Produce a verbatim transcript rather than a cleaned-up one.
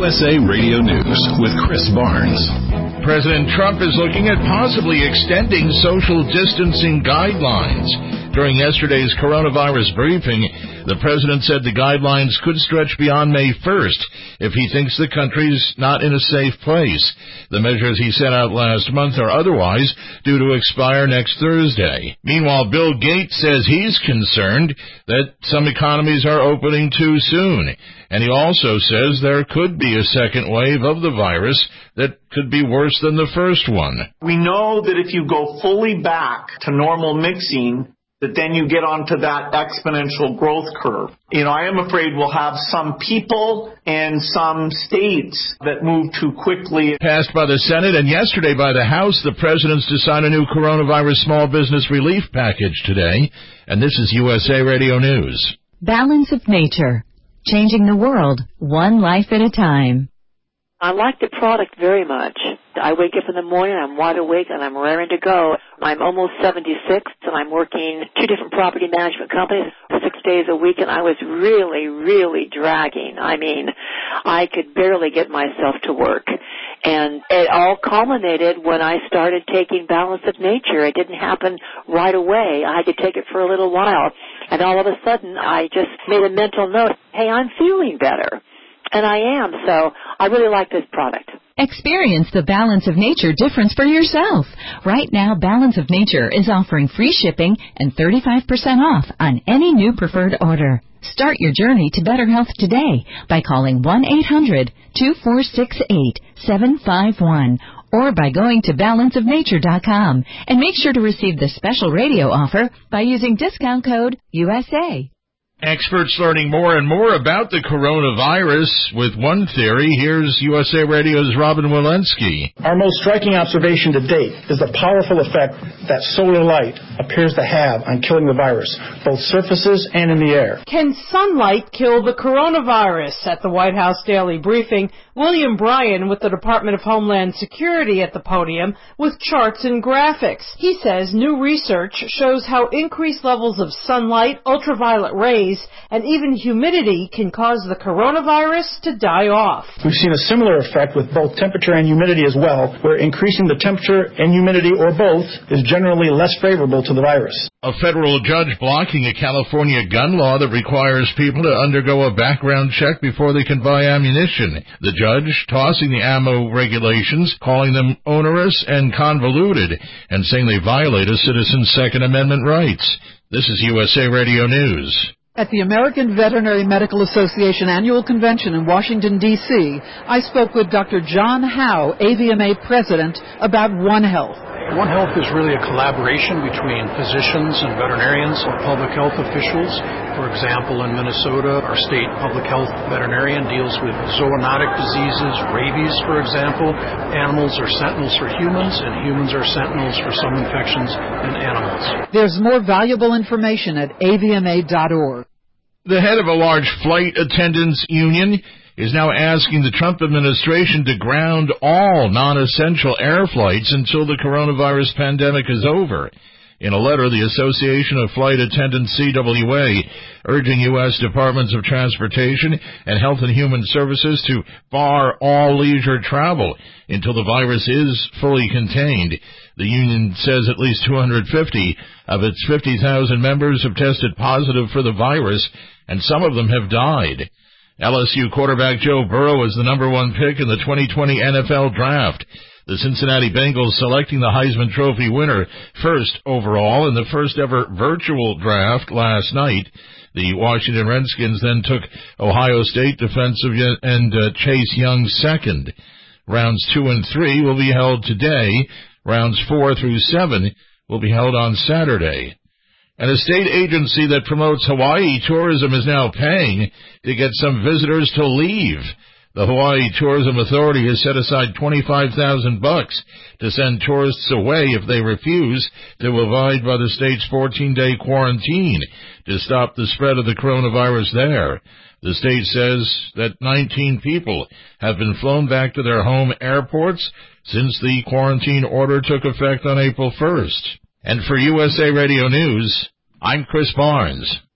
U S A Radio News with Chris Barnes. President Trump is looking at possibly extending social distancing guidelines. During yesterday's coronavirus briefing, the president said the guidelines could stretch beyond May first if he thinks the country's not in a safe place. The measures he set out last month are otherwise due to expire next Thursday. Meanwhile, Bill Gates says he's concerned that some economies are opening too soon. And he also says there could be a second wave of the virus that could be worse than the first one. We know that if you go fully back to normal mixing, that then you get onto that exponential growth curve. You know, I am afraid we'll have some people and some states that move too quickly. Passed by the Senate and yesterday by the House, the president's to sign a new coronavirus small business relief package today. And this is U S A Radio News. Balance of Nature. Changing the world, one life at a time. I like the product very much. I wake up in the morning, I'm wide awake, and I'm raring to go. I'm almost seventy-six, and I'm working two different property management companies six days a week, and I was really, really dragging. I mean, I could barely get myself to work. And it all culminated when I started taking Balance of Nature. It didn't happen right away. I had to take it for a little while. And all of a sudden, I just made a mental note, hey, I'm feeling better. And I am, so I really like this product. Experience the Balance of Nature difference for yourself. Right now, Balance of Nature is offering free shipping and thirty-five percent off on any new preferred order. Start your journey to better health today by calling one eight hundred two four six eight seven five one or by going to balance of nature dot com. And make sure to receive the special radio offer by using discount code U S A. Experts learning more and more about the coronavirus. With one theory, here's U S A Radio's Robin Walensky. Our most striking observation to date is the powerful effect that solar light appears to have on killing the virus, both surfaces and in the air. Can sunlight kill the coronavirus? At the White House Daily Briefing, William Bryan with the Department of Homeland Security at the podium with charts and graphics. He says new research shows how increased levels of sunlight, ultraviolet rays, and even humidity can cause the coronavirus to die off. We've seen a similar effect with both temperature and humidity as well, where increasing the temperature and humidity, or both, is generally less favorable to the virus. A federal judge blocking a California gun law that requires people to undergo a background check before they can buy ammunition. The judge tossing the ammo regulations, calling them onerous and convoluted, and saying they violate a citizen's Second Amendment rights. This is U S A Radio News. At the American Veterinary Medical Association Annual Convention in Washington, D C, I spoke with Doctor John Howe, A V M A President, about One Health. One Health is really a collaboration between physicians and veterinarians or public health officials. For example, in Minnesota, our state public health veterinarian deals with zoonotic diseases, rabies, for example. Animals are sentinels for humans, and humans are sentinels for some infections in animals. There's more valuable information at A V M A dot org. The head of a large flight attendants union is now asking the Trump administration to ground all non-essential air flights until the coronavirus pandemic is over. In a letter, the Association of Flight Attendants, C W A, urging U S Departments of Transportation and Health and Human Services to bar all leisure travel until the virus is fully contained. The union says at least two hundred fifty of its fifty thousand members have tested positive for the virus, and some of them have died. L S U quarterback Joe Burrow is the number one pick in the twenty twenty N F L Draft. The Cincinnati Bengals selecting the Heisman Trophy winner first overall in the first ever virtual draft last night. The Washington Redskins then took Ohio State defensive end uh, Chase Young second. Rounds two and three will be held today. Rounds four through seven will be held on Saturday. And a state agency that promotes Hawaii tourism is now paying to get some visitors to leave. The Hawaii Tourism Authority has set aside twenty-five thousand bucks to send tourists away if they refuse to abide by the state's fourteen-day quarantine to stop the spread of the coronavirus there. The state says that nineteen people have been flown back to their home airports since the quarantine order took effect on April first. And for U S A Radio News, I'm Chris Barnes.